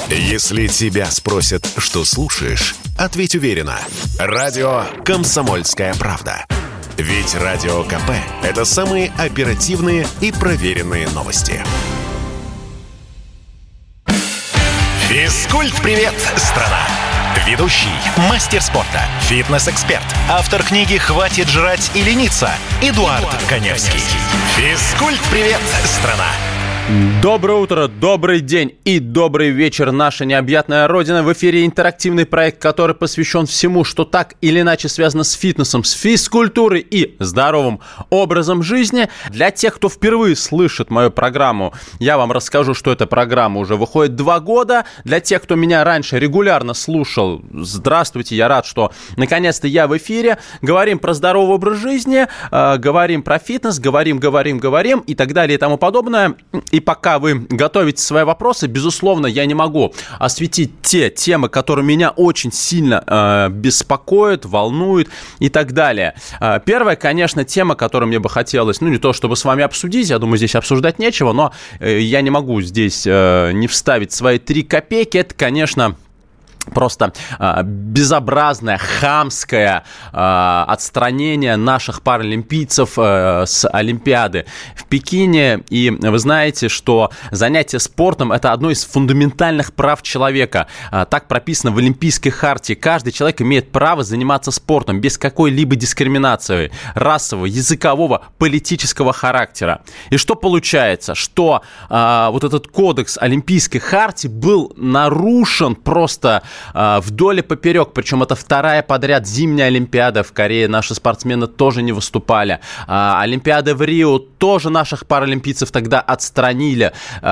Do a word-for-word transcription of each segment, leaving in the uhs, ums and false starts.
Если тебя спросят, что слушаешь, ответь уверенно. Радио «Комсомольская правда». Ведь Радио КП – это самые оперативные и проверенные новости. Физкульт-привет, страна! Ведущий, мастер спорта, фитнес-эксперт, автор книги «Хватит жрать и лениться» Эдуард, Эдуард Коневский. Физкульт-привет, страна! Доброе утро, добрый день и добрый вечер, наша необъятная родина. В эфире интерактивный проект, который посвящен всему, что так или иначе связано с фитнесом, с физкультурой и здоровым образом жизни. Для тех, кто впервые слышит мою программу, я вам расскажу, что эта программа уже выходит два года. Для тех, кто меня раньше регулярно слушал, здравствуйте, я рад, что наконец-то я в эфире. Говорим про здоровый образ жизни, э, говорим про фитнес, говорим, говорим, говорим и так далее и тому подобное. И пока вы готовите свои вопросы, безусловно, я не могу осветить те темы, которые меня очень сильно э, беспокоят, волнуют и так далее. Э, первая, конечно, тема, которую мне бы хотелось, ну, не то чтобы с вами обсудить, я думаю, здесь обсуждать нечего, но э, я не могу здесь э, не вставить свои три копейки, это, конечно... Просто э, безобразное, хамское э, отстранение наших паралимпийцев э, с Олимпиады в Пекине. И вы знаете, что занятие спортом – это одно из фундаментальных прав человека. Э, так прописано в Олимпийской хартии. Каждый человек имеет право заниматься спортом без какой-либо дискриминации расового, языкового, политического характера. И что получается? Что э, вот этот кодекс Олимпийской хартии был нарушен просто... вдоль и поперек, причем это вторая подряд зимняя Олимпиада в Корее, наши спортсмены тоже не выступали. Олимпиады в Рио тоже наших паралимпийцев тогда отстранили.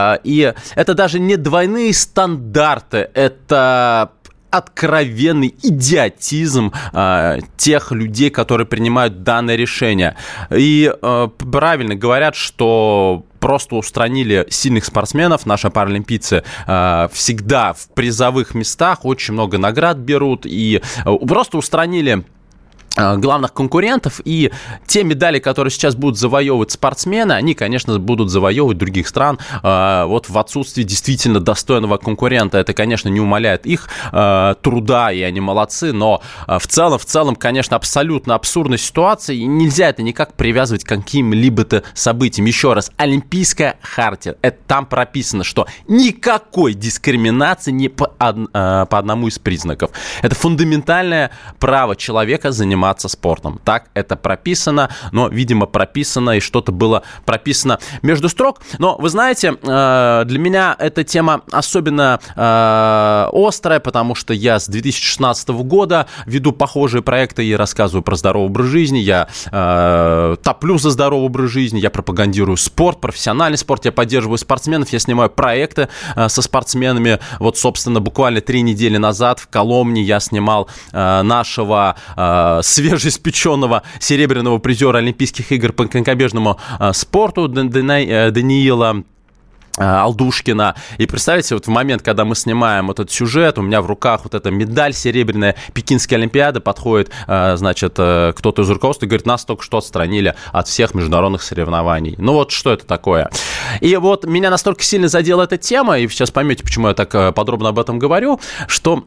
И это даже не двойные стандарты, это... откровенный идиотизм э, тех людей, которые принимают данное решение. И э, правильно говорят, что просто устранили сильных спортсменов. Наши паралимпийцы э, всегда в призовых местах, очень много наград берут. И э, просто устранили главных конкурентов, и те медали, которые сейчас будут завоевывать спортсмены, они, конечно, будут завоевывать других стран э, вот в отсутствии действительно достойного конкурента. Это, конечно, не умаляет их э, труда, и они молодцы, но э, в целом, в целом, конечно, абсолютно абсурдная ситуация, и нельзя это никак привязывать к каким-либо-то событиям. Еще раз, Олимпийская хартия, это там прописано, что никакой дискриминации не по, э, по одному из признаков. Это фундаментальное право человека заниматься спортом. Так это прописано, но, видимо, прописано и что-то было прописано между строк. Но, вы знаете, для меня эта тема особенно острая, потому что я с две тысячи шестнадцатого года веду похожие проекты и рассказываю про здоровый образ жизни, я топлю за здоровый образ жизни, я пропагандирую спорт, профессиональный спорт, я поддерживаю спортсменов, я снимаю проекты со спортсменами. Вот, собственно, буквально три недели назад в Коломне я снимал нашего свежеиспеченного серебряного призера Олимпийских игр по конькобежному спорту Даниила Алдушкина. И представьте, вот в момент, когда мы снимаем вот этот сюжет, у меня в руках вот эта медаль серебряная Пекинской Олимпиады, подходит, значит, кто-то из руководства и говорит, нас только что отстранили от всех международных соревнований. Ну вот что это такое? И вот меня настолько сильно задела эта тема, и сейчас поймете, почему я так подробно об этом говорю, что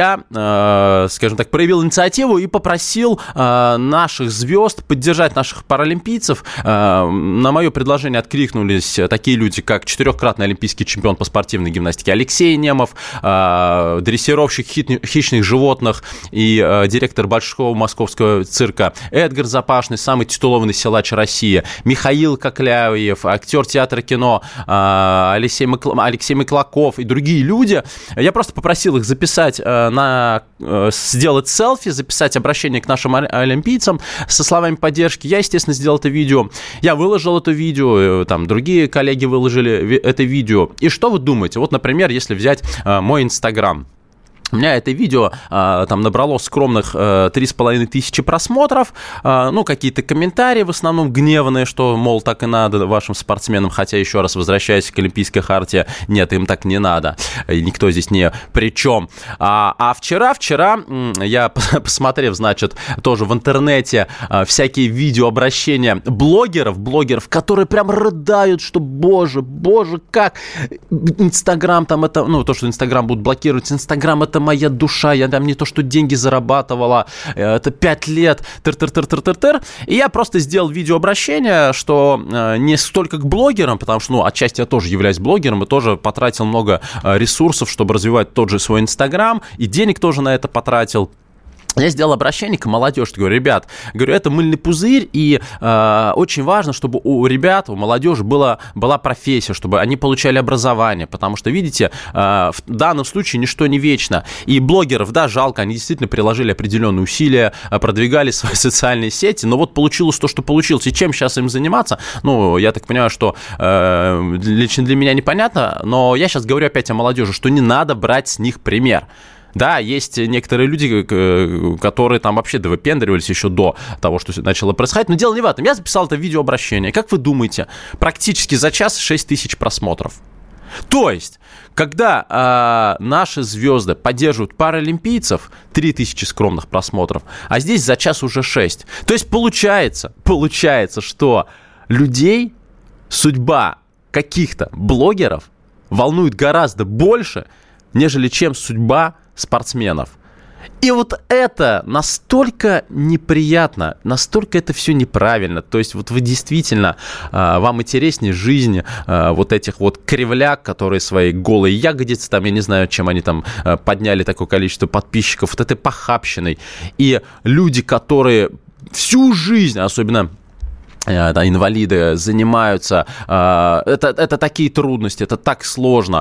я, скажем так, проявил инициативу и попросил наших звезд поддержать наших паралимпийцев. На мое предложение откликнулись такие люди, как четыре Трехкратный олимпийский чемпион по спортивной гимнастике Алексей Немов, э, дрессировщик хит, хищных животных и э, директор Большого московского цирка Эдгар Запашный, самый титулованный силач России, Михаил Кокляев, актер театра кино э, Алексей, Макл... Алексей Маклаков и другие люди. Я просто попросил их записать, э, на, э, сделать селфи, записать обращение к нашим олимпийцам со словами поддержки. Я, естественно, сделал это видео. Я выложил это видео, там другие коллеги выложили это видео. И что вы думаете? Вот, например, если взять э, мой Инстаграм. У меня это видео а, там набрало скромных три с половиной тысячи просмотров, а, ну, какие-то комментарии, в основном гневные, что, мол, так и надо вашим спортсменам, хотя, еще раз возвращаясь к Олимпийской хартии, нет, им так не надо, и никто здесь не при чем. А, а вчера, вчера я, посмотрев, значит, тоже в интернете а, всякие видеообращения блогеров, блогеров, которые прям рыдают, что, боже, боже, как Инстаграм там это, ну, то, что Инстаграм будут блокировать, Инстаграм это моя душа, я там не то, что деньги зарабатывала, это пять лет, тыр-тыр-тыр-тыр-тыр-тыр. И я просто сделал видеообращение, что не столько к блогерам, потому что, ну, отчасти я тоже являюсь блогером и тоже потратил много ресурсов, чтобы развивать тот же свой Инстаграм, и денег тоже на это потратил. Я сделал обращение к молодежи, говорю, ребят, говорю, это мыльный пузырь, и э, очень важно, чтобы у ребят, у молодежи была, была профессия, чтобы они получали образование, потому что, видите, э, в данном случае ничто не вечно, и блогеров, да, жалко, они действительно приложили определенные усилия, продвигали свои социальные сети, но вот получилось то, что получилось, и чем сейчас им заниматься, ну, я так понимаю, что э, лично для меня непонятно, но я сейчас говорю опять о молодежи, что не надо брать с них пример. Да, есть некоторые люди, которые там вообще довыпендривались еще до того, что начало происходить. Но дело не в этом. Я записал это видеообращение. Как вы думаете, практически за час шесть тысяч просмотров. То есть, когда э, наши звезды поддерживают паралимпийцев, три тысячи скромных просмотров, а здесь за час уже шесть. То есть, получается, получается, что людей судьба каких-то блогеров волнует гораздо больше, нежели чем судьба спортсменов. И вот это настолько неприятно, настолько это все неправильно. То есть вот вы действительно, вам интереснее жизнь вот этих вот кривляк, которые свои голые ягодицы, там, я не знаю, чем они там подняли такое количество подписчиков, вот этой похабщиной. И люди, которые всю жизнь, особенно... Да, инвалиды занимаются, это, это такие трудности, это так сложно,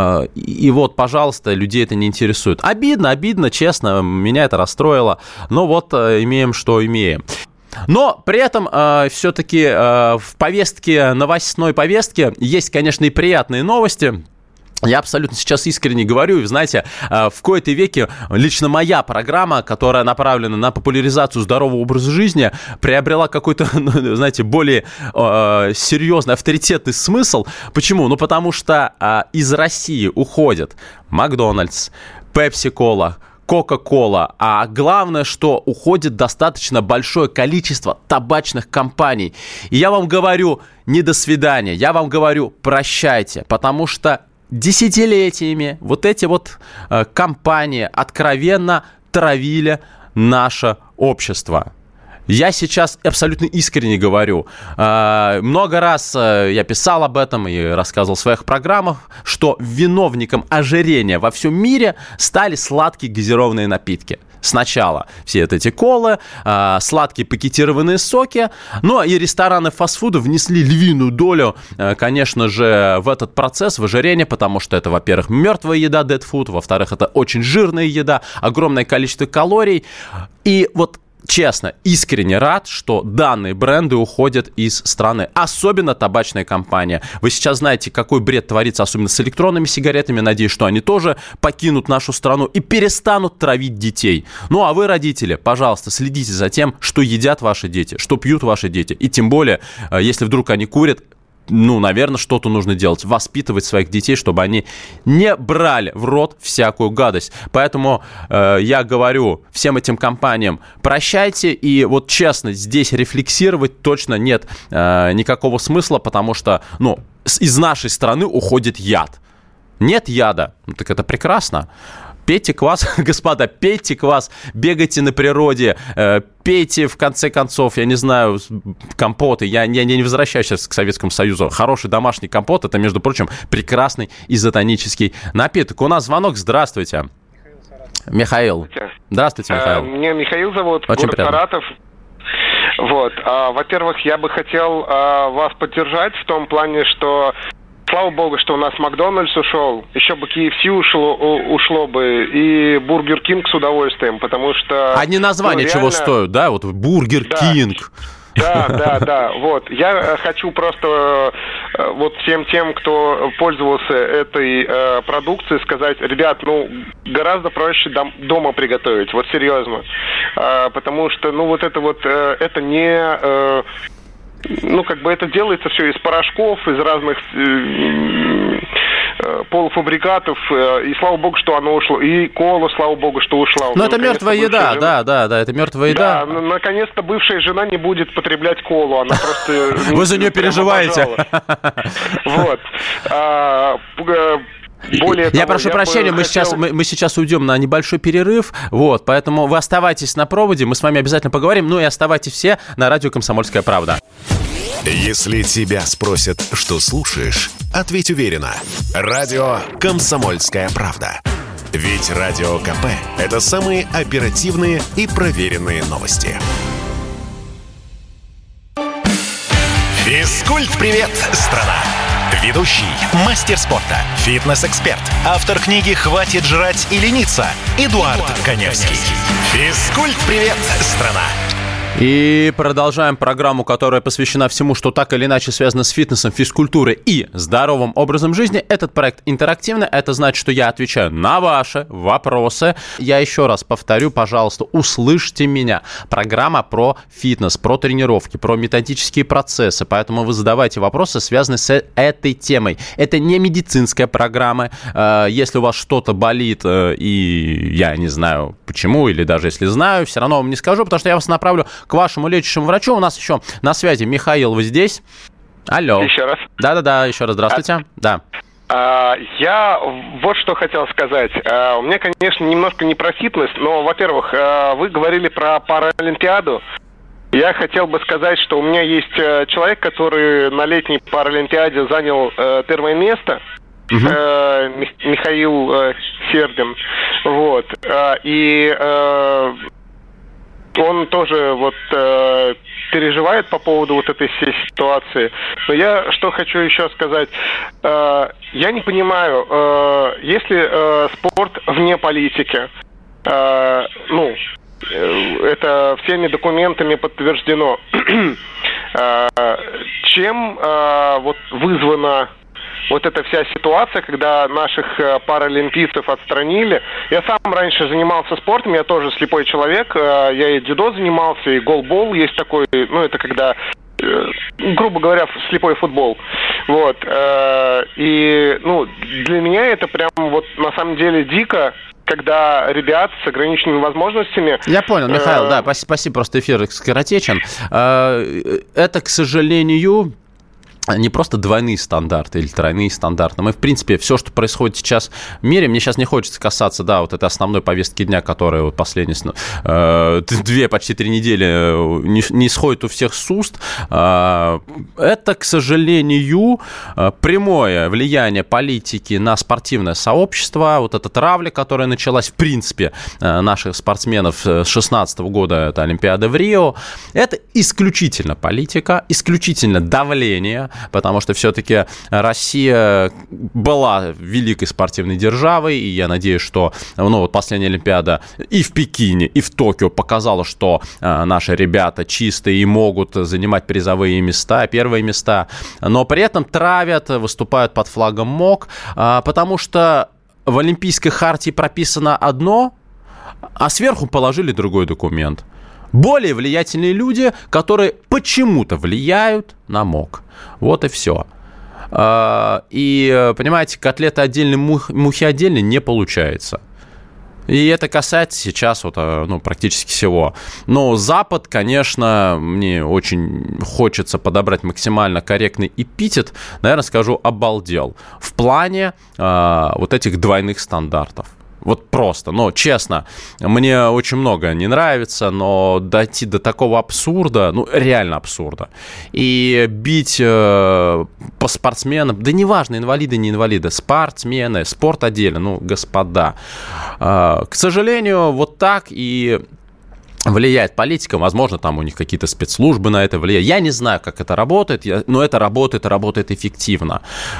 и вот, пожалуйста, людей это не интересует. Обидно, обидно, честно, меня это расстроило, но вот имеем, что имеем. Но при этом э, все-таки э, в повестке, новостной повестке есть, конечно, и приятные новости. Я абсолютно сейчас искренне говорю, и, вы знаете, в кои-то веки лично моя программа, которая направлена на популяризацию здорового образа жизни, приобрела какой-то, ну, знаете, более э, серьезный, авторитетный смысл. Почему? Ну, потому что э, из России уходят Макдональдс, Пепси-кола, Кока-кола, а главное, что уходит достаточно большое количество табачных компаний. И я вам говорю не до свидания, я вам говорю прощайте, потому что десятилетиями вот эти вот э, компании откровенно травили наше общество. Я сейчас абсолютно искренне говорю. Э, много раз э, я писал об этом и рассказывал в своих программах, что виновником ожирения во всем мире стали сладкие газированные напитки. Сначала все вот эти колы, э, сладкие пакетированные соки, ну и рестораны фастфуда внесли львиную долю, э, конечно же, в этот процесс, в ожирение, потому что это, во-первых, мертвая еда, dead food, во-вторых, это очень жирная еда, огромное количество калорий. И вот честно, искренне рад, что данные бренды уходят из страны. Особенно табачная компания. Вы сейчас знаете, какой бред творится, особенно с электронными сигаретами. Надеюсь, что они тоже покинут нашу страну и перестанут травить детей. Ну, а вы, родители, пожалуйста, следите за тем, что едят ваши дети, что пьют ваши дети. И тем более, если вдруг они курят, ну, наверное, что-то нужно делать. Воспитывать своих детей, чтобы они не брали в рот всякую гадость. Поэтому э, я говорю всем этим компаниям, прощайте. И вот честно, здесь рефлексировать точно нет э, никакого смысла, потому что, ну, из нашей страны уходит яд. Нет яда. Ну, так это прекрасно. Пейте квас, господа, пейте квас, бегайте на природе, э, пейте, в конце концов, я не знаю, компоты. Я, я, я не возвращаюсь сейчас к Советскому Союзу. Хороший домашний компот – это, между прочим, прекрасный изотонический напиток. У нас звонок. Здравствуйте. Михаил. Здравствуйте, Михаил. Меня Михаил зовут, очень город приятно. Саратов. Вот. А, во-первых, я бы хотел а, вас поддержать в том плане, что... Слава богу, что у нас Макдональдс ушел, еще бы кей эф си ушло, ушло бы, и Бургер Кинг с удовольствием, потому что... Одни названия ну, реально... чего стоят, да? Вот Бургер да. Кинг. Да, да, да, вот. Я хочу просто вот всем тем, кто пользовался этой э, продукцией, сказать, ребят, ну, гораздо проще дом, дома приготовить, вот серьезно. Э, потому что, ну, вот это вот, э, это не... Э, ну, как бы это делается все из порошков, из разных э, э, полуфабрикатов, э, и слава богу, что оно ушло. И кола, слава богу, что ушла. Ну, это мертвая еда, жена... да, да, да, это мертвая еда. Да, наконец-то бывшая жена не будет потреблять колу, она просто... Вы за нее переживаете. Вот. Более я того, прошу я прощения, мы, хотел... сейчас, мы, мы сейчас уйдем на небольшой перерыв, вот, поэтому вы оставайтесь на проводе, мы с вами обязательно поговорим, ну и оставайтесь все на радио «Комсомольская правда». Если тебя спросят, что слушаешь, ответь уверенно. Радио «Комсомольская правда». Ведь Радио КП – это самые оперативные и проверенные новости. Физкульт-привет, страна! Ведущий, мастер спорта, фитнес-эксперт, автор книги «Хватит жрать и лениться» Эдуард, Эдуард Коневский. Физкульт-привет, страна! И продолжаем программу, которая посвящена всему, что так или иначе связано с фитнесом, физкультурой и здоровым образом жизни. Этот проект интерактивный. Это значит, что я отвечаю на ваши вопросы. Я еще раз повторю, пожалуйста, услышьте меня. Программа про фитнес, про тренировки, про методические процессы. Поэтому вы задавайте вопросы, связанные с этой темой. Это не медицинская программа. Если у вас что-то болит, и я не знаю почему, или даже если знаю, все равно вам не скажу, потому что я вас направлю к вашему лечащему врачу. У нас еще на связи Михаил, вы здесь? Алло. Еще раз. Да-да-да, еще раз здравствуйте. А, да. А, я вот что хотел сказать. А, у меня, конечно, немножко не про фитнес, но, во-первых, а, вы говорили про Паралимпиаду. Я хотел бы сказать, что у меня есть человек, который на летней Паралимпиаде занял э, первое место. Uh-huh. Э, Михаил э, Сердин. Вот. А, и... Э, он тоже вот э, переживает по поводу вот этой всей ситуации. Но я что хочу еще сказать. Э, я не понимаю, э, если э, спорт вне политики, э, ну, э, это всеми документами подтверждено, э, чем э, вот вызвано вот эта вся ситуация, когда наших паралимпийцев отстранили. Я сам раньше занимался спортом, я тоже слепой человек. Я и дзюдо занимался, и голбол есть такой, ну, это когда, грубо говоря, слепой футбол. Вот. И, ну, для меня это прям вот на самом деле дико, когда ребят с ограниченными возможностями... Я понял, Михаил, да, спасибо, просто эфир скоротечен. Это, к сожалению... не просто двойные стандарты или тройные стандарты. Мы, в принципе, все, что происходит сейчас в мире, мне сейчас не хочется касаться, да, вот этой основной повестки дня, которая вот последние э, две, почти три недели не, не сходит у всех с уст. Э, это, к сожалению, прямое влияние политики на спортивное сообщество. Вот эта травля, которая началась, в принципе, наших спортсменов с шестнадцатого года, это Олимпиада в Рио, это исключительно политика, исключительно давление, потому что все-таки Россия была великой спортивной державой, и я надеюсь, что ну, вот последняя Олимпиада и в Пекине, и в Токио показала, что э, наши ребята чистые и могут занимать призовые места, первые места, но при этом травят, выступают под флагом МОК, э, потому что в Олимпийской хартии прописано одно, а сверху положили другой документ. Более влиятельные люди, которые почему-то влияют на МОК. Вот и все. И, понимаете, котлеты отдельно, мухи отдельно не получается. И это касается сейчас вот, ну, практически всего. Но Запад, конечно, мне очень хочется подобрать максимально корректный эпитет. Наверное, скажу, обалдел. В плане э, вот этих двойных стандартов. Вот просто, но честно, мне очень многое не нравится, но дойти до такого абсурда, ну, реально абсурда. И бить э, по спортсменам, да неважно, инвалиды, не инвалиды, спортсмены, спорт отдельно, ну, господа. Э, к сожалению, вот так и... влияет политика, возможно, там у них какие-то спецслужбы на это влияют. Я не знаю, как это работает, но это работает, работает эффективно.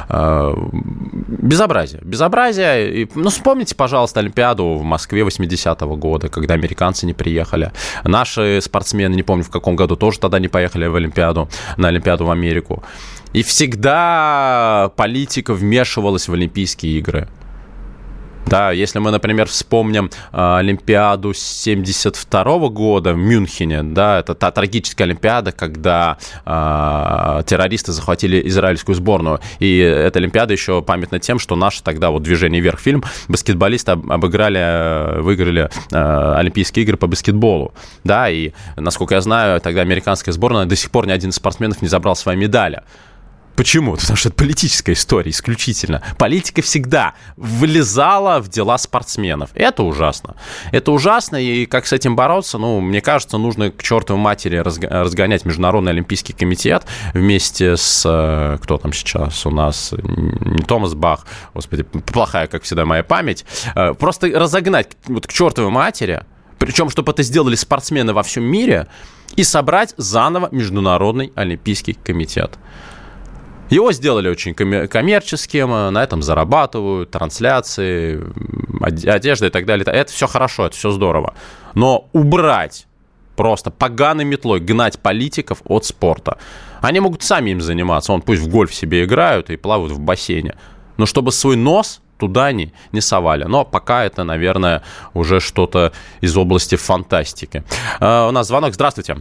Безобразие. Безобразие. Ну, вспомните, пожалуйста, Олимпиаду в Москве восьмидесятого года, когда американцы не приехали. Наши спортсмены, не помню, в каком году, тоже тогда не поехали в Олимпиаду, на Олимпиаду в Америку. И всегда политика вмешивалась в Олимпийские игры. Да, если мы, например, вспомним э, Олимпиаду семьдесят второго года в Мюнхене, да, это та трагическая Олимпиада, когда э, террористы захватили израильскую сборную. И эта Олимпиада еще памятна тем, что наши тогда, вот «Движение вверх» фильм, баскетболисты обыграли, выиграли э, Олимпийские игры по баскетболу. Да, и, насколько я знаю, тогда американская сборная до сих пор ни один из спортсменов не забрал свои медали. Почему? Потому что это политическая история исключительно. Политика всегда влезала в дела спортсменов. Это ужасно. Это ужасно, и как с этим бороться? Ну, мне кажется, нужно к чертовой матери разгонять Международный Олимпийский комитет вместе с... Кто там сейчас у нас? Не Томас Бах. Господи, плохая, как всегда, моя память. Просто разогнать вот к чертовой матери, причем, чтобы это сделали спортсмены во всем мире, и собрать заново Международный Олимпийский комитет. Его сделали очень коммерческим, на этом зарабатывают, трансляции, одежда и так далее. Это все хорошо, это все здорово. Но убрать, просто поганой метлой гнать политиков от спорта. Они могут сами им заниматься, он пусть в гольф себе играют и плавают в бассейне. Но чтобы свой нос туда не, не совали. Но пока это, наверное, уже что-то из области фантастики. Uh, у нас звонок. Здравствуйте.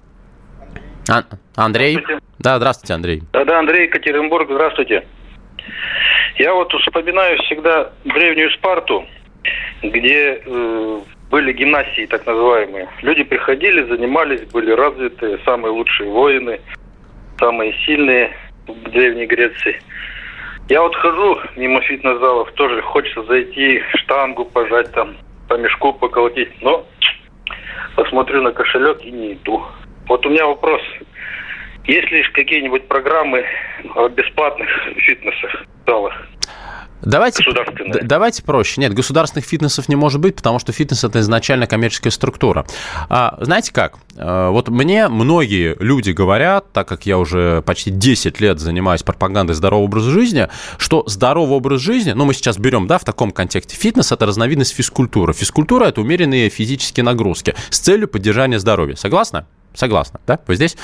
А, Андрей? Здравствуйте. Да, здравствуйте, Андрей. Да, да, Андрей, Екатеринбург, здравствуйте. Я вот вспоминаю всегда древнюю Спарту, где э, были гимнасии так называемые. Люди приходили, занимались, были развитые, самые лучшие воины, самые сильные в Древней Греции. Я вот хожу мимо фитнес-залов, тоже хочется зайти, штангу пожать, там, по мешку поколотить, но посмотрю на кошелек и не иду. Вот у меня вопрос. Есть ли какие-нибудь программы о бесплатных фитнесах, залах? Давайте, давайте проще. Нет, государственных фитнесов не может быть, потому что фитнес – это изначально коммерческая структура. А, знаете как? Вот мне многие люди говорят, так как я уже почти десять лет занимаюсь пропагандой здорового образа жизни, что здоровый образ жизни, ну, мы сейчас берем, да, в таком контексте, фитнес – это разновидность физкультуры. Физкультура – это умеренные физические нагрузки с целью поддержания здоровья. Согласны? Согласна, да? Вы здесь?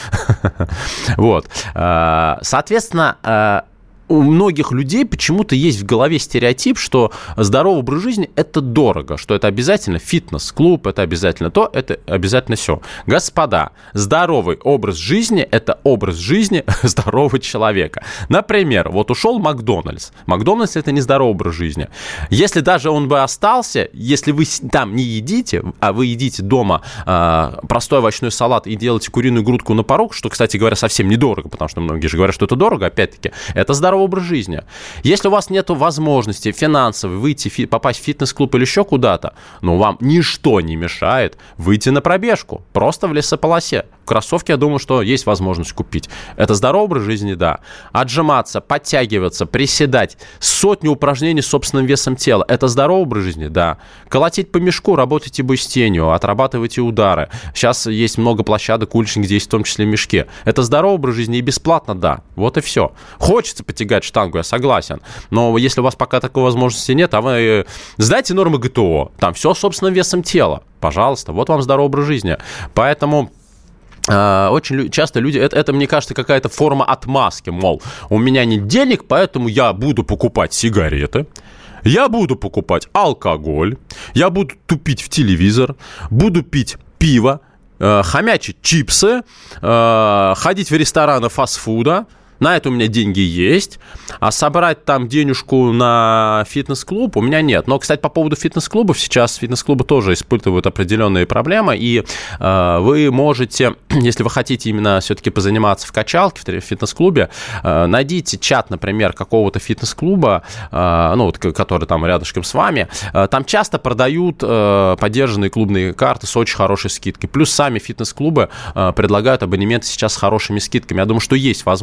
Вот. Соответственно, у многих людей почему-то есть в голове стереотип, что здоровый образ жизни – это дорого, что это обязательно фитнес-клуб, это обязательно то, это обязательно все. Господа, здоровый образ жизни – это образ жизни здорового человека. Например, вот ушел Макдональдс. Макдональдс – это не здоровый образ жизни. Если даже он бы остался, если вы там не едите, а вы едите дома э, простой овощной салат и делаете куриную грудку на порог, что, кстати говоря, совсем недорого, потому что многие же говорят, что это дорого, опять-таки, это здоровый образ жизни. Если у вас нет возможности финансовой выйти, попасть в фитнес-клуб или еще куда-то, но вам ничто не мешает выйти на пробежку, просто в лесополосе. Кроссовки, я думаю, что есть возможность купить. Это здоровый образ жизни, да. Отжиматься, подтягиваться, приседать, сотни упражнений с собственным весом тела. Это здоровый образ жизни, да. Колотить по мешку, работайте быстенью, отрабатывайте удары. Сейчас есть много площадок уличных, где есть в том числе мешки. Это здоровый образ жизни и бесплатно, да. Вот и все. Хочется потягать штангу, я согласен. Но если у вас пока такой возможности нет, а вы знаете нормы ГТО, там все собственным весом тела. Пожалуйста, вот вам здоровый образ жизни. Поэтому... Очень часто люди, это, это, мне кажется, какая-то форма отмазки, мол, у меня нет денег, поэтому я буду покупать сигареты, я буду покупать алкоголь, я буду тупить в телевизор, буду пить пиво, э, хомячить чипсы, э, ходить в рестораны фастфуда. На это у меня деньги есть, а собрать там денежку на фитнес-клуб у меня нет. Но, кстати, по поводу фитнес-клубов, сейчас фитнес-клубы тоже испытывают определенные проблемы, и э, вы можете, если вы хотите именно все-таки позаниматься в качалке, в фитнес-клубе, э, найдите чат, например, какого-то фитнес-клуба, э, ну, вот, который там рядышком с вами, э, там часто продают э, поддержанные клубные карты с очень хорошей скидкой. Плюс сами фитнес-клубы э, предлагают абонементы сейчас с хорошими скидками. Я думаю, что есть возможность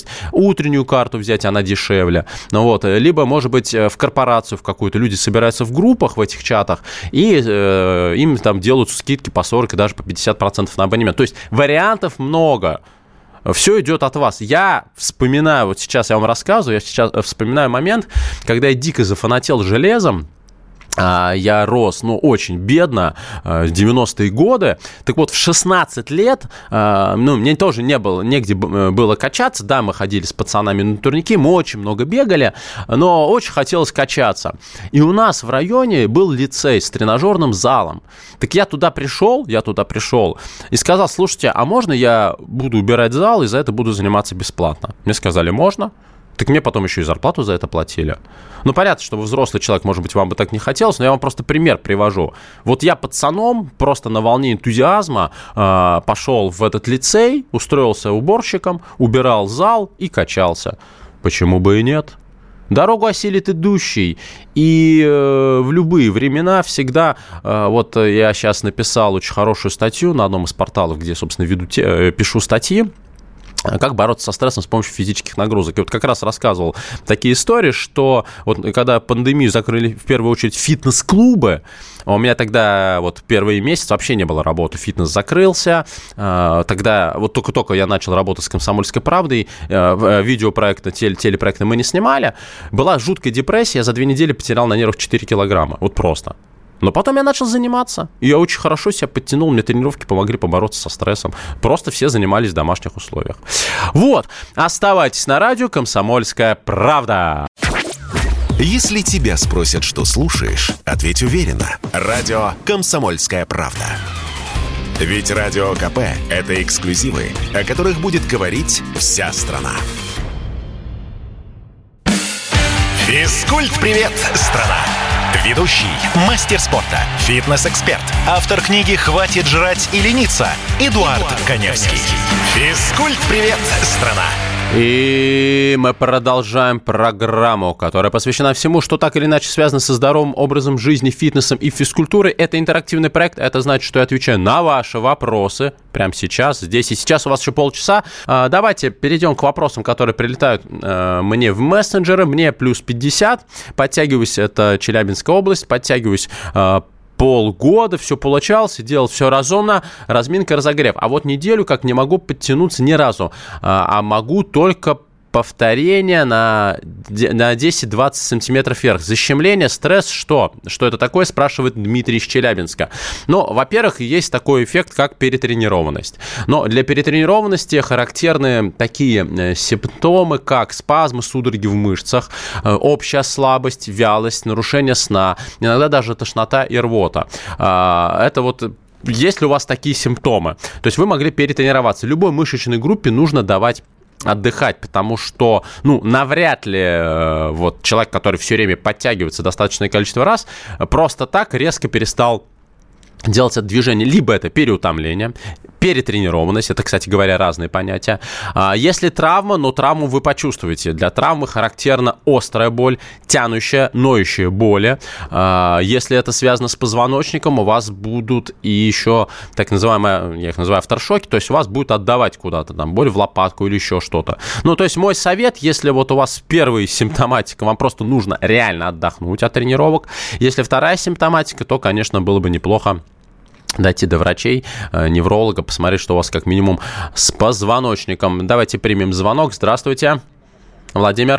есть утреннюю карту взять, она дешевле. Ну, вот. Либо, может быть, в корпорацию в какую-то люди собираются в группах в этих чатах, и э, им там делают скидки по сорок и даже по пятьдесят процентов на абонемент. То есть вариантов много. Все идет от вас. Я вспоминаю, вот сейчас я вам рассказываю, я сейчас вспоминаю момент, когда я дико зафанател железом. Я рос, ну, очень бедно, в девяностые годы. Так вот, в шестнадцать лет, ну, мне тоже не было, негде было качаться. Да, мы ходили с пацанами на турники, мы очень много бегали, но очень хотелось качаться. И у нас в районе был лицей с тренажерным залом. Так я туда пришел, я туда пришел и сказал: слушайте, а можно я буду убирать зал и за это буду заниматься бесплатно? Мне сказали: можно. Так мне потом еще и зарплату за это платили. Ну, понятно, что вы взрослый человек, может быть, вам бы так не хотелось, но я вам просто пример привожу. Вот я пацаном просто на волне энтузиазма э, пошел в этот лицей, устроился уборщиком, убирал зал и качался. Почему бы и нет? Дорогу осилит идущий. И э, в любые времена всегда... Э, вот я сейчас написал очень хорошую статью на одном из порталов, где, собственно, веду те, э, пишу статьи. Как бороться со стрессом с помощью физических нагрузок. И вот как раз рассказывал такие истории, что вот когда пандемию закрыли в первую очередь фитнес-клубы, у меня тогда вот первый месяц вообще не было работы, фитнес закрылся. Тогда вот только-только я начал работать с «Комсомольской правдой», видеопроекты, телепроекты мы не снимали. Была жуткая депрессия, я за две недели потерял на нервах четыре килограмма. Вот просто. Но потом я начал заниматься, и я очень хорошо себя подтянул, мне тренировки помогли побороться со стрессом. Просто все занимались в домашних условиях. Вот, оставайтесь на радио «Комсомольская правда». Если тебя спросят, что слушаешь, ответь уверенно. Радио «Комсомольская правда». Ведь Радио КП – это эксклюзивы, о которых будет говорить вся страна. Физкульт-привет, страна! Ведущий, мастер спорта, фитнес-эксперт, автор книги «Хватит жрать и лениться» Эдуард, Эдуард Коневский. Физкульт-привет, страна! И мы продолжаем программу, которая посвящена всему, что так или иначе связано со здоровым образом жизни, фитнесом и физкультурой. Это интерактивный проект, это значит, что я отвечаю на ваши вопросы прямо сейчас, здесь и сейчас. У вас еще полчаса. Давайте перейдем к вопросам, которые прилетают мне в мессенджеры. Мне плюс пятьдесят. Подтягиваюсь, это Челябинская область, подтягиваюсь полгода, все получалось, делал все разумно, разминка, разогрев. А вот неделю как не могу подтянуться ни разу, а могу только повторение на, на десять-двадцать сантиметров вверх. Защемление, стресс, что? Что это такое, спрашивает Дмитрий из Челябинска. Ну, во-первых, есть такой эффект, как перетренированность. Но для перетренированности характерны такие симптомы, как спазмы, судороги в мышцах, общая слабость, вялость, нарушение сна, иногда даже тошнота и рвота. Это вот... Есть ли у вас такие симптомы? То есть вы могли перетренироваться. Любой мышечной группе нужно давать отдыхать, потому что, ну, навряд ли э, вот человек, который все время подтягивается достаточное количество раз, просто так резко перестал делать это движение. Либо это переутомление, перетренированность, это, кстати говоря, разные понятия. Если травма, но травму вы почувствуете. Для травмы характерна острая боль, тянущая, ноющая боли. Если это связано с позвоночником, у вас будут и еще так называемые, я их называю авторшоки, то есть у вас будет отдавать куда-то, там, боль в лопатку или еще что-то. Ну, то есть мой совет, если вот у вас первая симптоматика, вам просто нужно реально отдохнуть от тренировок. Если вторая симптоматика, то, конечно, было бы неплохо дойти до врачей, невролога, посмотреть, что у вас как минимум с позвоночником. Давайте примем звонок. Здравствуйте, Владимир.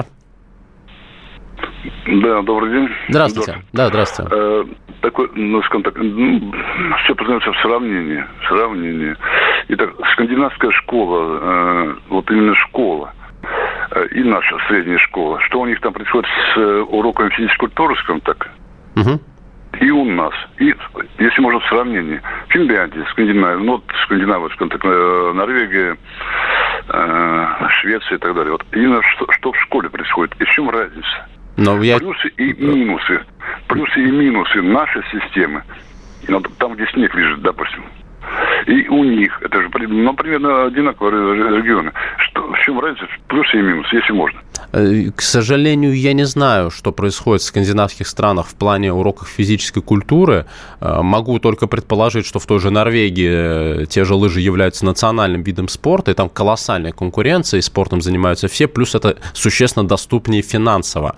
Да, добрый день. Здравствуйте. Эдуард. Да, здравствуйте. Э, такой, ну, скажем так, ну, все познается в сравнении. В сравнении. Итак, скандинавская школа, э, вот именно школа, э, и наша средняя школа, что у них там происходит с э, уроками физической культуры, скажем так, угу. И у нас. И, если можно, в сравнении. Финляндия, Скандинавия, ну, вот Скандинавия, скажем так, Норвегия, э, Швеция и так далее. Вот именно что, что в школе происходит. И в чем разница? Но я... Плюсы и минусы. Плюсы и минусы нашей системы. Ну, там, где снег лежит, допустим. И у них, это же, ну, примерно одинаковые регионы. Что, в чем разница? Плюсы и минусы, если можно. К сожалению, я не знаю, что происходит в скандинавских странах в плане уроков физической культуры. Могу только предположить, что в той же Норвегии те же лыжи являются национальным видом спорта, и там колоссальная конкуренция, и спортом занимаются все, плюс это существенно доступнее финансово.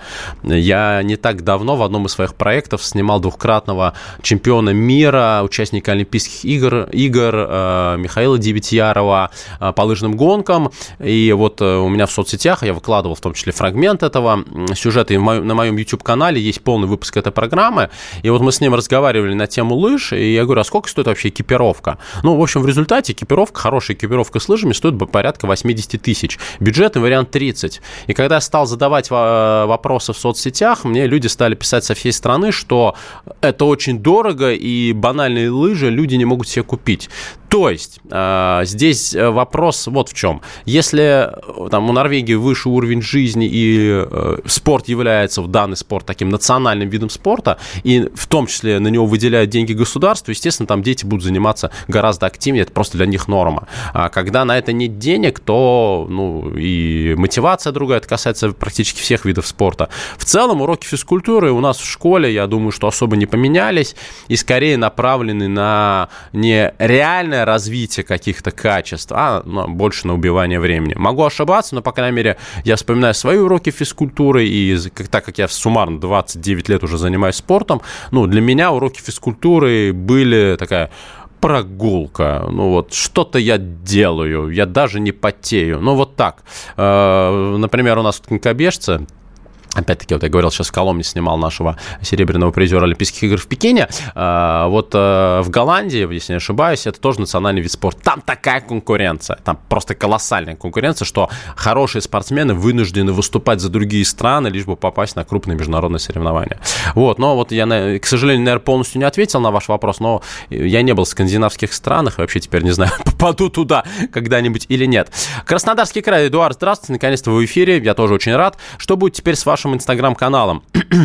Я не так давно в одном из своих проектов снимал двухкратного чемпиона мира, участника Олимпийских игр, игр Михаила Девятьярова по лыжным гонкам, и вот у меня в соцсетях я выкладывал в том числе фрагмент этого сюжета, и в моем, на моем YouTube-канале есть полный выпуск этой программы, и вот мы с ним разговаривали на тему лыж, и я говорю, а сколько стоит вообще экипировка? Ну, в общем, в результате экипировка, хорошая экипировка с лыжами стоит порядка восемьдесят тысяч, бюджетный вариант тридцать, и когда я стал задавать вопросы в соцсетях, мне люди стали писать со всей страны, что это очень дорого, и банальные лыжи люди не могут себе купить. То есть э, здесь вопрос вот в чем. Если там, у Норвегии выше уровень жизни и э, спорт является, в данный спорт, таким национальным видом спорта, и в том числе на него выделяют деньги государство, естественно, там дети будут заниматься гораздо активнее, это просто для них норма. А когда на это нет денег, то ну, и мотивация другая, это касается практически всех видов спорта. В целом уроки физкультуры у нас в школе, я думаю, что особо не поменялись, и скорее направлены на не реальное развитие каких-то качеств, а ну, больше на убивание времени. Могу ошибаться, но, по крайней мере, я вспоминаю свои уроки физкультуры, и так как я суммарно двадцать девять лет уже занимаюсь спортом, ну, для меня уроки физкультуры были такая прогулка, ну вот, что-то я делаю, я даже не потею, ну вот так. Например, у нас в конькобежце, опять-таки, вот я говорил, сейчас в Коломне снимал нашего серебряного призера Олимпийских игр в Пекине. Вот в Голландии, если не ошибаюсь, это тоже национальный вид спорта. Там такая конкуренция, там просто колоссальная конкуренция, что хорошие спортсмены вынуждены выступать за другие страны, лишь бы попасть на крупные международные соревнования. Вот, но вот я, к сожалению, наверное, полностью не ответил на ваш вопрос, но я не был в скандинавских странах, и вообще теперь не знаю, попаду туда когда-нибудь или нет. Краснодарский край, Эдуард, здравствуйте, наконец-то вы в эфире, я тоже очень рад. Что будет теперь с вашим инстаграм-каналом?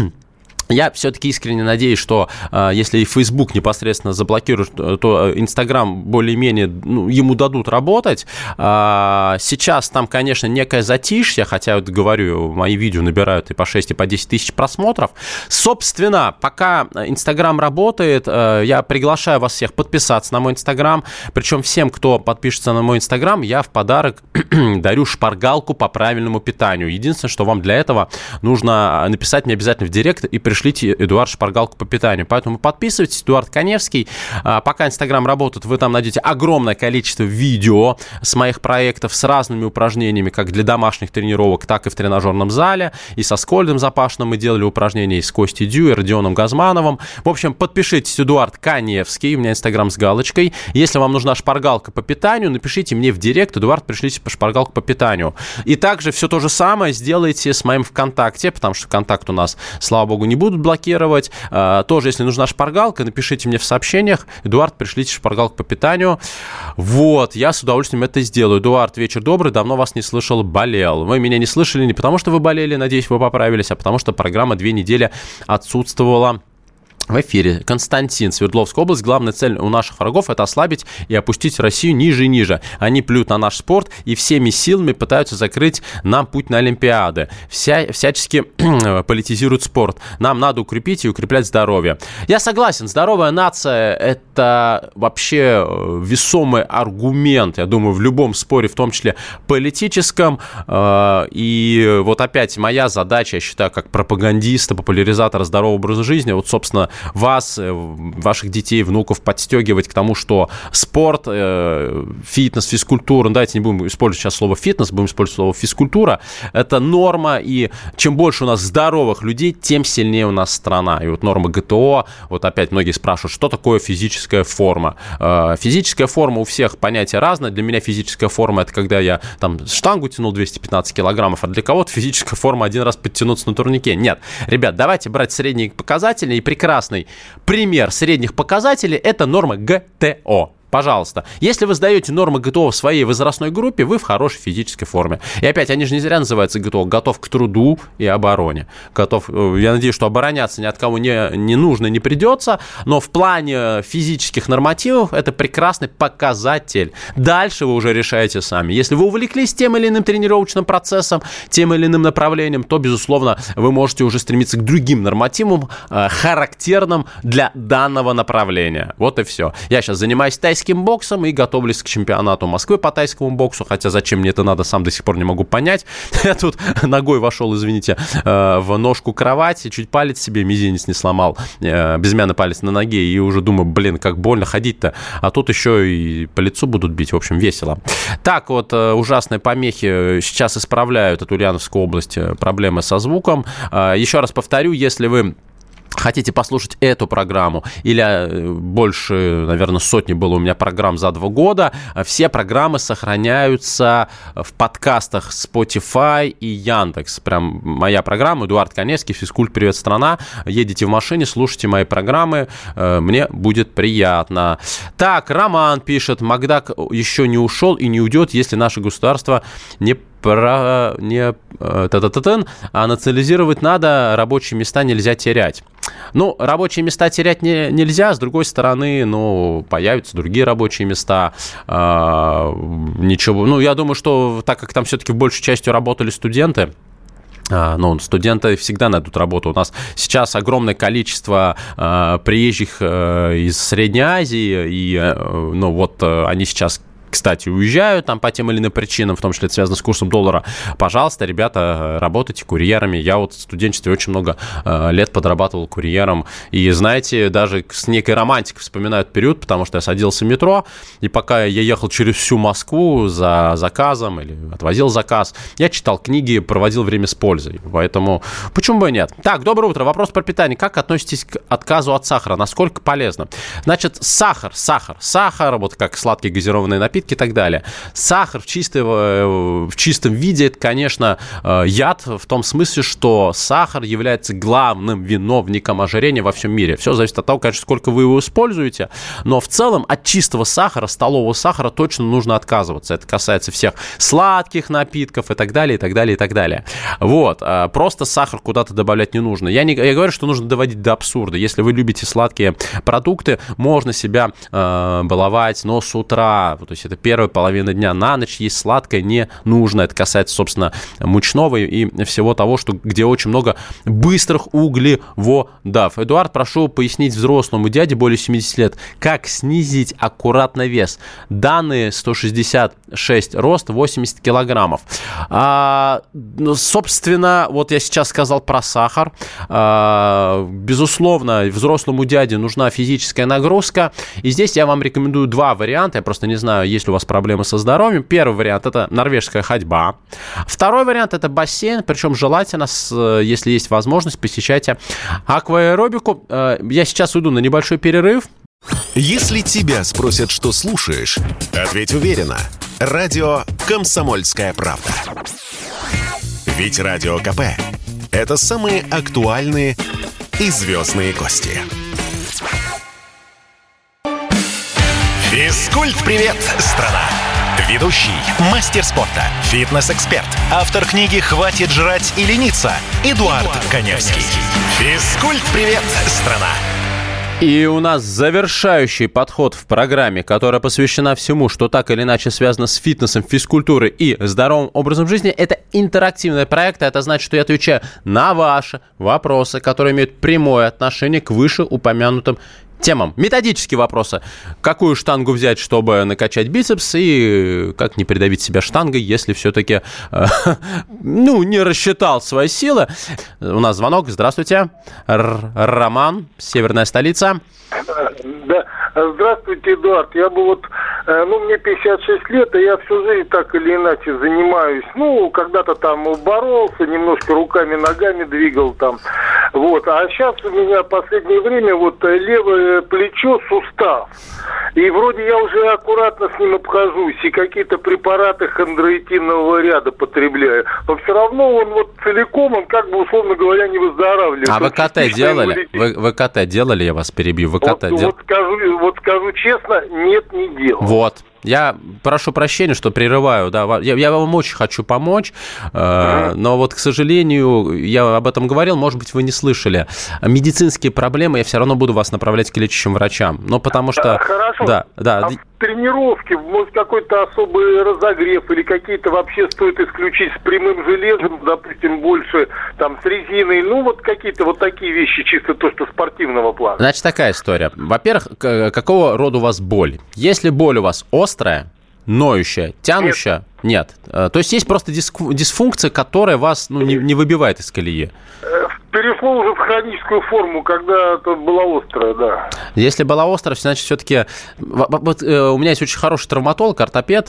Я все-таки искренне надеюсь, что э, если и Facebook непосредственно заблокируют, то Instagram более-менее ну, ему дадут работать. Э, сейчас там, конечно, некое затишье, хотя, вот говорю, мои видео набирают и по шесть, и по десять тысяч просмотров. Собственно, пока Instagram работает, э, я приглашаю вас всех подписаться на мой Instagram. Причем всем, кто подпишется на мой Instagram, я в подарок дарю шпаргалку по правильному питанию. Единственное, что вам для этого нужно написать мне обязательно в директ и пришлите Эдуард шпаргалку по питанию. Поэтому подписывайтесь, Эдуард Коневский. Пока Инстаграм работает, вы там найдете огромное количество видео с моих проектов с разными упражнениями, как для домашних тренировок, так и в тренажерном зале. И со Скольдом Запашным мы делали упражнения, и с Костей Дю, и Родионом Газмановым. В общем, подпишитесь, Эдуард Коневский. У меня Инстаграм с галочкой. Если вам нужна шпаргалка по питанию, напишите мне в директ. Эдуард, пришлите шпаргалку по питанию. И также все то же самое сделайте с моим ВКонтакте, потому что ВКонтакт у нас, слава богу, не будут блокировать. Тоже, если нужна шпаргалка, напишите мне в сообщениях. Эдуард, пришлите шпаргалку по питанию. Вот, я с удовольствием это сделаю. Эдуард, вечер добрый, давно вас не слышал, болел. Вы меня не слышали не потому, что вы болели, надеюсь, вы поправились, а потому что программа две недели отсутствовала в эфире. Константин, Свердловская область. Главная цель у наших врагов – это ослабить и опустить Россию ниже и ниже. Они плюют на наш спорт и всеми силами пытаются закрыть нам путь на Олимпиады. Вся, всячески политизируют спорт. Нам надо укрепить и укреплять здоровье. Я согласен, здоровая нация – это вообще весомый аргумент, я думаю, в любом споре, в том числе политическом. И вот опять моя задача, я считаю, как пропагандиста, популяризатора здорового образа жизни, вот, собственно, вас, ваших детей, внуков подстегивать к тому, что спорт, э, фитнес, физкультура, ну, давайте не будем использовать сейчас слово фитнес, будем использовать слово физкультура, это норма, и чем больше у нас здоровых людей, тем сильнее у нас страна. И вот норма ГТО, вот опять многие спрашивают, что такое физическая форма. Э, физическая форма у всех понятие разное. Для меня физическая форма – это когда я там штангу тянул двести пятнадцать килограммов, а для кого-то физическая форма один раз подтянуться на турнике. Нет, ребят, давайте брать средние показатели, и прекрасный пример средних показателей – это норма ГТО. пожалуйста. Если вы сдаете нормы ГТО в своей возрастной группе, вы в хорошей физической форме. И опять, они же не зря называются ГТО. Готов к труду и обороне. Готов, я надеюсь, что обороняться ни от кого не, не нужно, не придется, но в плане физических нормативов это прекрасный показатель. Дальше вы уже решаете сами. Если вы увлеклись тем или иным тренировочным процессом, тем или иным направлением, то, безусловно, вы можете уже стремиться к другим нормативам, э, характерным для данного направления. Вот и все. Я сейчас занимаюсь тайским боксом и готовлюсь к чемпионату Москвы по тайскому боксу, хотя зачем мне это надо, сам до сих пор не могу понять. Я тут ногой вошел, извините, э, в ножку кровати, чуть палец себе, мизинец не сломал, э, безымянный палец на ноге, и уже думаю, блин, как больно ходить-то, а тут еще и по лицу будут бить, в общем, весело. Так вот, э, ужасные помехи сейчас исправляют от Ульяновской области проблемы со звуком. Э, еще раз повторю, если вы хотите послушать эту программу, или больше, наверное, сотни было у меня программ за два года, все программы сохраняются в подкастах Spotify и Яндекс. Прям моя программа, Эдуард Коневский, «Физкульт. Привет, страна». Едете в машине, слушайте мои программы, мне будет приятно. Так, Роман пишет, Макдак еще не ушел и не уйдет, если наше государство не про не та-та-та-тан, а национализировать надо, рабочие места нельзя терять. Ну, рабочие места терять не, нельзя, с другой стороны, ну, появятся другие рабочие места, а, ничего. Ну, я думаю, что так как там все-таки большей частью работали студенты, А, ну, студенты всегда найдут работу. У нас сейчас огромное количество а, приезжих а, из Средней Азии, и, а, ну, вот а, они сейчас, кстати, уезжают там по тем или иным причинам, в том числе это связано с курсом доллара. Пожалуйста, ребята, работайте курьерами. Я вот в студенчестве очень много э, лет подрабатывал курьером. И, знаете, даже с некой романтикой вспоминаю этот период, потому что я садился в метро, и пока я ехал через всю Москву за заказом или отвозил заказ, я читал книги, проводил время с пользой. Поэтому почему бы и нет? Так, доброе утро. Вопрос про питание. Как относитесь к отказу от сахара? Насколько полезно? Значит, сахар, сахар, сахар, вот как сладкие газированные напитки и так далее. Сахар в, чистой, в чистом виде, это, конечно, яд в том смысле, что сахар является главным виновником ожирения во всем мире. Все зависит от того, конечно, сколько вы его используете, но в целом от чистого сахара, столового сахара точно нужно отказываться. Это касается всех сладких напитков и так далее, и так далее, и так далее. Вот. Просто сахар куда-то добавлять не нужно. Я, не, я говорю, что нужно доводить до абсурда. Если вы любите сладкие продукты, можно себя э, баловать, но с утра, то есть это первая половина дня, на ночь есть сладкое не нужно. Это касается, собственно, мучного и всего того, что, где очень много быстрых углеводов. Эдуард, прошу пояснить взрослому дяде более семидесяти лет, как снизить аккуратно вес. Данные сто шестьдесят шесть рост, восемьдесят килограммов. А, ну, собственно, вот я сейчас сказал про сахар. А, безусловно, взрослому дяде нужна физическая нагрузка. И здесь я вам рекомендую два варианта. Я просто не знаю, есть ли у вас проблемы со здоровьем. Первый вариант – это норвежская ходьба. Второй вариант – это бассейн. Причем желательно, если есть возможность, посещайте акваэробику. Я сейчас уйду на небольшой перерыв. Если тебя спросят, что слушаешь, ответь уверенно. Радио «Комсомольская правда». Ведь Радио КП – это самые актуальные и звездные гости. Физкульт-привет, страна! Ведущий, мастер спорта, фитнес-эксперт, автор книги «Хватит жрать и лениться» Эдуард, Эдуард Коневский. Физкульт-привет, страна! И у нас завершающий подход в программе, которая посвящена всему, что так или иначе связано с фитнесом, физкультурой и здоровым образом жизни. Это интерактивный проект, а это значит, что я отвечаю на ваши вопросы, которые имеют прямое отношение к вышеупомянутым темам. Методические вопросы. Какую штангу взять, чтобы накачать бицепс, и как не придавить себя штангой, если все-таки э, ну, не рассчитал свои силы. У нас звонок. Здравствуйте. Р- Роман, северная столица. Да. Здравствуйте, Эдуард. Я бы вот Ну, мне пятьдесят шесть лет, и я всю жизнь так или иначе занимаюсь. Ну, когда-то там боролся, немножко руками, ногами двигал там. Вот. А сейчас у меня в последнее время вот левое плечо, сустав. И вроде я уже аккуратно с ним обхожусь, и какие-то препараты хондроитинового ряда потребляю. Но все равно он вот целиком, он как бы, условно говоря, не выздоравливает. А вы КТ делали? Вы, вы КТ делали, я вас перебью? Вы КТ вот, дел... вот, скажу, вот скажу честно, нет, не делал. Вот. Я прошу прощения, что прерываю, да, я, я вам очень хочу помочь, э, но вот, к сожалению, я об этом говорил, может быть, вы не слышали. Медицинские проблемы я все равно буду вас направлять к лечащим врачам, но потому что... Хорошо. Да, да. А в тренировке, может, какой-то особый разогрев или какие-то вообще стоит исключить с прямым железом, допустим, больше там с резиной, ну, вот какие-то вот такие вещи, чисто то, что спортивного плана. Значит, такая история. Во-первых, какого рода у вас боль? Если боль у вас острая, ноющая, тянущая, нет. нет. То есть есть просто дисфункция, которая вас ну, не, не выбивает из колеи. Перешло уже в хроническую форму, когда это была острая, да. Если была острая, значит, все-таки... Вот, у меня есть очень хороший травматолог, ортопед.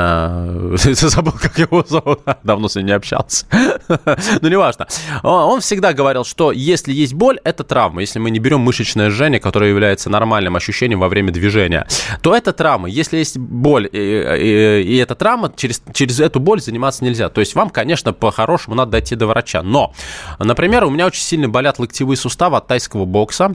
Забыл, как его зовут. Давно с ним не общался. Ну, неважно. Он всегда говорил, что если есть боль, это травма. Если мы не берем мышечное жжение, которое является нормальным ощущением во время движения, то это травма. Если есть боль и, и, и эта травма, через, через эту боль заниматься нельзя. То есть вам, конечно, по-хорошему надо дойти до врача. Но, например, у меня очень сильно болят локтевые суставы от тайского бокса,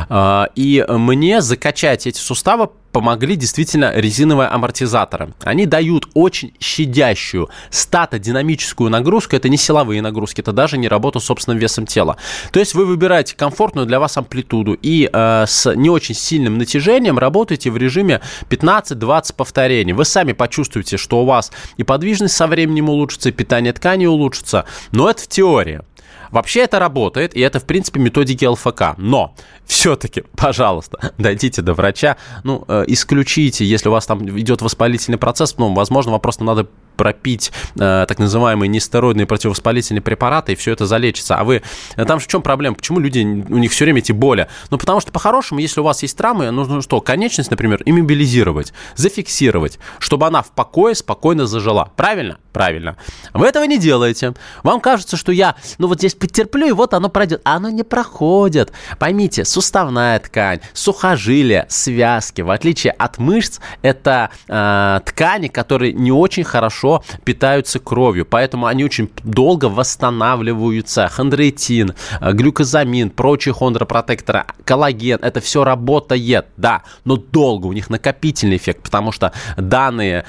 и мне закачать эти суставы помогли действительно резиновые амортизаторы. Они дают очень щадящую статодинамическую нагрузку. Это не силовые нагрузки, это даже не работа с собственным весом тела. То есть вы выбираете комфортную для вас амплитуду и э, с не очень сильным натяжением работаете в режиме пятнадцать-двадцать повторений. Вы сами почувствуете, что у вас и подвижность со временем улучшится, и питание тканей улучшится. Но это в теории. Вообще это работает, и это, в принципе, методики ЛФК. Но все-таки, пожалуйста, дойдите до врача, ну, э, исключите, если у вас там идет воспалительный процесс, ну, возможно, вам просто надо пропить э, так называемые нестероидные противовоспалительные препараты, и все это залечится. А вы... Там же в чем проблема? Почему люди... У них все время эти боли? Ну, потому что, по-хорошему, если у вас есть травмы, нужно что? Конечность, например, иммобилизировать, зафиксировать, чтобы она в покое спокойно зажила. Правильно? Правильно. Вы этого не делаете. Вам кажется, что я, ну, вот здесь потерплю, и вот оно пройдет. А оно не проходит. Поймите, суставная ткань, сухожилия, связки, в отличие от мышц, это э, ткани, которые не очень хорошо питаются кровью, поэтому они очень долго восстанавливаются. Хондроитин, глюкозамин, прочие хондропротекторы, коллаген, это все работает, да, но долго, у них накопительный эффект, потому что данные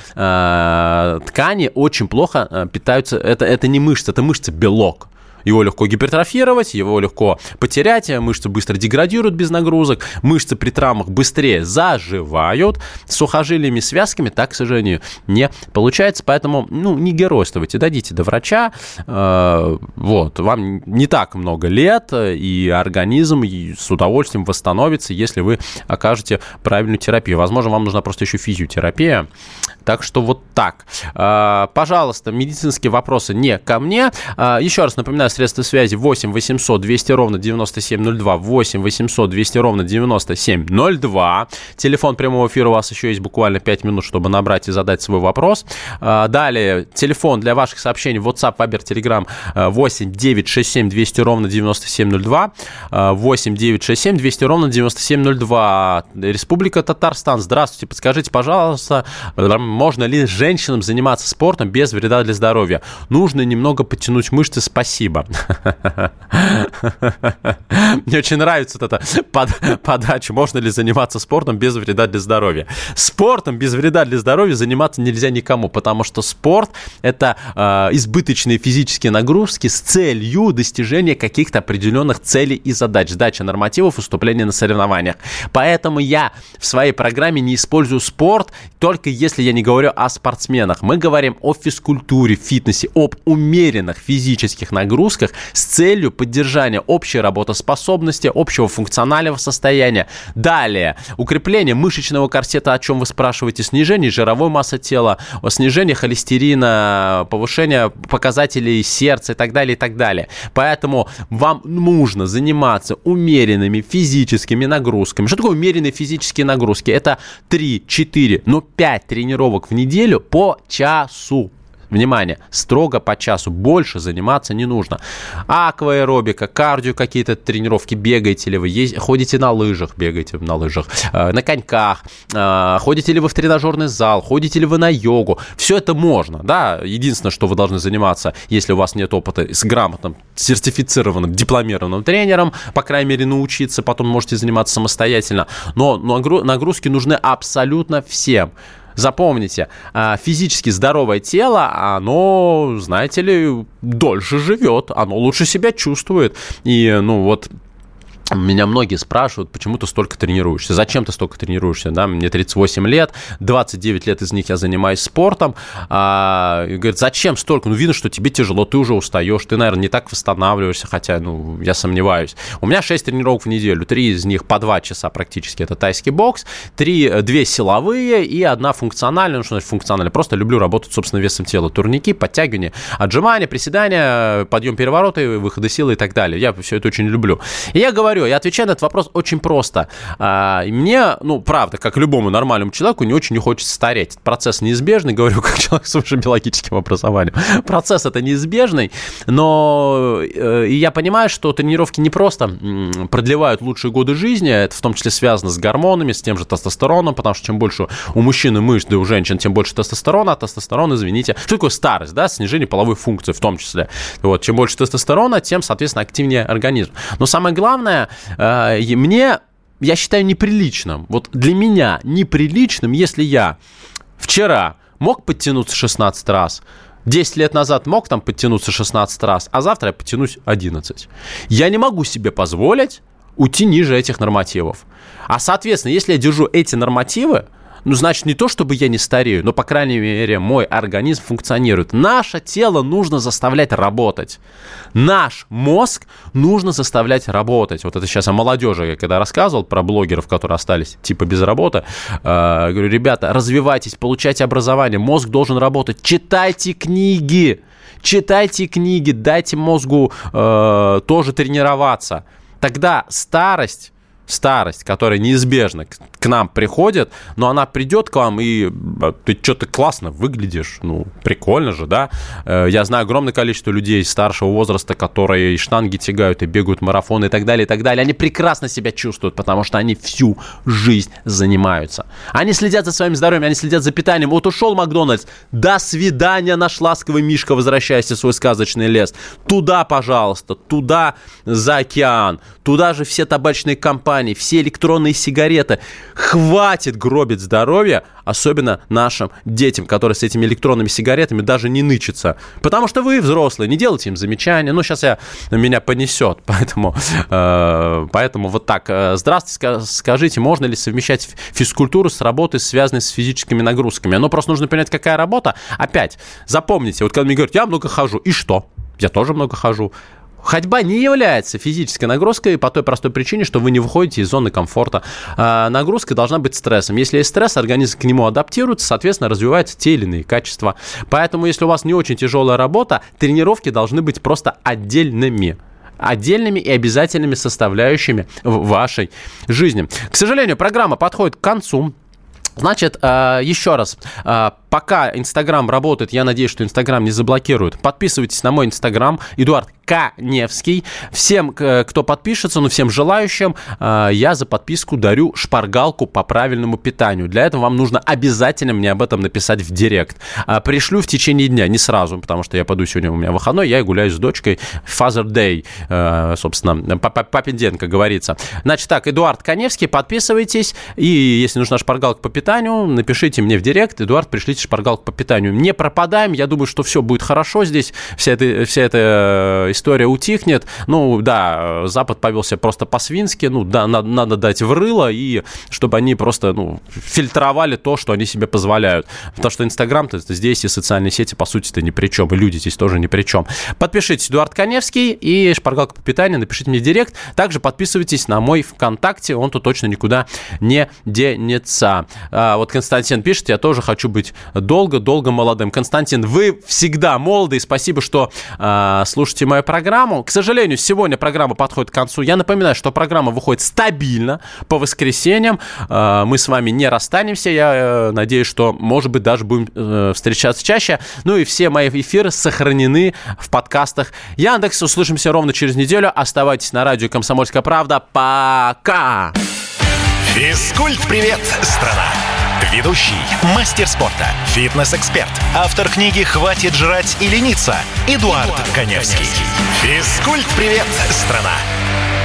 э, ткани очень плохо э, питаются, это, это не мышцы, это мышцы, белок. Его легко гипертрофировать, его легко потерять, мышцы быстро деградируют без нагрузок, мышцы при травмах быстрее заживают, с сухожилиями, связками так, к сожалению, не получается, поэтому, ну, не геройствуйте, дойдите до врача, э, вот, вам не так много лет, и организм с удовольствием восстановится, если вы окажете правильную терапию. Возможно, вам нужна просто еще физиотерапия, так что вот так. Э, пожалуйста, медицинские вопросы не ко мне. Э, еще раз напоминаю, средства связи восемь восемьсот двести ровно девяносто семь ноль два, восемь восемьсот двести ровно девяносто семь ноль два. Телефон прямого эфира у вас еще есть буквально пять минут, чтобы набрать и задать свой вопрос. Далее, телефон для ваших сообщений WhatsApp, Viber, Telegram восемь девятьсот шестьдесят семь двести ровно девяносто семь ноль два, восемь девятьсот шестьдесят семь двести ровно девяносто семь ноль два. Республика Татарстан, здравствуйте, подскажите, пожалуйста, можно ли женщинам заниматься спортом без вреда для здоровья? Нужно немного подтянуть мышцы, спасибо. Мне очень нравится вот эта под, подача. Можно ли заниматься спортом без вреда для здоровья? Спортом без вреда для здоровья заниматься нельзя никому, потому что спорт – это э, избыточные физические нагрузки с целью достижения каких-то определенных целей и задач, сдача нормативов, выступления на соревнованиях. Поэтому я в своей программе не использую спорт, только если я не говорю о спортсменах. Мы говорим о физкультуре, фитнесе, об умеренных физических нагрузках с целью поддержания общей работоспособности, общего функционального состояния. Далее, укрепление мышечного корсета, о чем вы спрашиваете, снижение жировой массы тела, снижение холестерина, повышение показателей сердца и так далее, и так далее. Поэтому вам нужно заниматься умеренными физическими нагрузками. Что такое умеренные физические нагрузки? Это три, четыре, ну пять тренировок в неделю по часу. Внимание, строго по часу, больше заниматься не нужно. Акваэробика, кардио, какие-то тренировки, бегаете ли вы, есть, ходите на лыжах, бегаете на лыжах, э, на коньках, э, ходите ли вы в тренажерный зал, ходите ли вы на йогу, все это можно, да, единственное, что вы должны заниматься, если у вас нет опыта, с грамотным, сертифицированным, дипломированным тренером, по крайней мере, научиться, потом можете заниматься самостоятельно, но нагрузки нужны абсолютно всем. Запомните, физически здоровое тело, оно, знаете ли, дольше живет, оно лучше себя чувствует. И, ну, вот... Меня многие спрашивают, почему ты столько тренируешься, зачем ты столько тренируешься, да, мне тридцать восемь лет, двадцать девять лет из них я занимаюсь спортом, а, и говорят, зачем столько, ну, видно, что тебе тяжело, ты уже устаешь, ты, наверное, не так восстанавливаешься, хотя, ну, я сомневаюсь. У меня шесть тренировок в неделю, три из них по два часа практически, это тайский бокс, три, две силовые и одна функциональная, ну, что значит функциональная, просто люблю работать собственным весом тела, турники, подтягивания, отжимания, приседания, подъем перевороты, выходы силы и так далее, я все это очень люблю. И я говорю, я отвечаю на этот вопрос очень просто. Мне, ну, правда, как любому нормальному человеку, не очень не хочется стареть. Этот процесс неизбежный, говорю, как человек с высшим биологическим образованием. Процесс это неизбежный, но и я понимаю, что тренировки не просто продлевают лучшие годы жизни, это в том числе связано с гормонами, с тем же тестостероном, потому что чем больше у мужчин и мышц, да и у женщин, тем больше тестостерона, а тестостерон, извините, что такое старость, да, снижение половой функции в том числе. Вот, чем больше тестостерона, тем, соответственно, активнее организм. Но самое главное, мне, я считаю, неприличным, вот для меня неприличным, если я вчера мог подтянуться шестнадцать раз, десять лет назад мог там подтянуться шестнадцать раз, а завтра я подтянусь одиннадцать. Я не могу себе позволить уйти ниже этих нормативов. А, соответственно, если я держу эти нормативы, ну, значит, не то, чтобы я не старею, но, по крайней мере, мой организм функционирует. Наше тело нужно заставлять работать. Наш мозг нужно заставлять работать. Вот это сейчас о молодежи, я когда рассказывал про блогеров, которые остались типа без работы, э, говорю, ребята, развивайтесь, получайте образование, мозг должен работать, читайте книги, читайте книги, дайте мозгу э, тоже тренироваться. Тогда старость... Старость, которая неизбежно к, к нам приходит, но она придет к вам, и ты что-то классно выглядишь, ну, прикольно же, да? Я знаю огромное количество людей старшего возраста, которые и штанги тягают, и бегают марафоны, и так далее, и так далее. Они прекрасно себя чувствуют, потому что они всю жизнь занимаются. Они следят за своим здоровьем, они следят за питанием. Вот ушел Макдональдс, до свидания, наш ласковый Мишка, возвращайся в свой сказочный лес. Туда, пожалуйста, туда за океан, туда же все табачные компании, все электронные сигареты. Хватит гробить здоровье, особенно нашим детям, которые с этими электронными сигаретами даже не нычатся. Потому что вы, взрослые, не делайте им замечания. Ну, сейчас я, меня понесет. Поэтому, э, поэтому вот так. Здравствуйте, скажите, можно ли совмещать физкультуру с работой, связанной с физическими нагрузками? Ну, просто нужно понять, какая работа. Опять, запомните, вот когда мне говорят, я много хожу. И что? Я тоже много хожу. Ходьба не является физической нагрузкой по той простой причине, что вы не выходите из зоны комфорта. А нагрузка должна быть стрессом. Если есть стресс, организм к нему адаптируется, соответственно, развиваются те или иные качества. Поэтому, если у вас не очень тяжелая работа, тренировки должны быть просто отдельными. Отдельными и обязательными составляющими в вашей жизни. К сожалению, программа подходит к концу. Значит, еще раз, пока Инстаграм работает, я надеюсь, что Инстаграм не заблокируют. Подписывайтесь на мой Инстаграм, Эдуард Каневский. Всем, кто подпишется, ну, всем желающим, я за подписку дарю шпаргалку по правильному питанию. Для этого вам нужно обязательно мне об этом написать в директ. Пришлю в течение дня, не сразу, потому что я пойду сегодня, у меня выходной, я гуляю с дочкой. Father Day, собственно, папин день, как говорится. Значит так, Эдуард Каневский, подписывайтесь. И если нужна шпаргалка по питанию, напишите мне в директ. Эдуард, пришлите «Шпаргалка по питанию». Не пропадаем, я думаю, что все будет хорошо здесь, вся эта, вся эта история утихнет. Ну, да, Запад повел себя просто по-свински, ну, да, надо, надо дать в рыло, и чтобы они просто, ну, фильтровали то, что они себе позволяют. Потому что Инстаграм-то здесь и социальные сети, по сути-то, ни при чем, и люди здесь тоже ни при чем. Подпишитесь, Эдуард Коневский и «Шпаргалка по питанию», напишите мне в директ. Также подписывайтесь на мой ВКонтакте, он тут точно никуда не денется. А, вот Константин пишет, я тоже хочу быть долго-долго молодым. Константин, вы всегда молоды, и спасибо, что а, слушаете мою программу. К сожалению, сегодня программа подходит к концу. Я напоминаю, что программа выходит стабильно по воскресеньям. А, мы с вами не расстанемся. Я а, надеюсь, что, может быть, даже будем а, встречаться чаще. Ну и все мои эфиры сохранены в подкастах Яндекс. Услышимся ровно через неделю. Оставайтесь на радио «Комсомольская правда». Пока! Физкульт-привет, страна! Ведущий, мастер спорта, фитнес-эксперт, автор книги «Хватит жрать и лениться» Эдуард Коневский. Физкульт-привет, страна!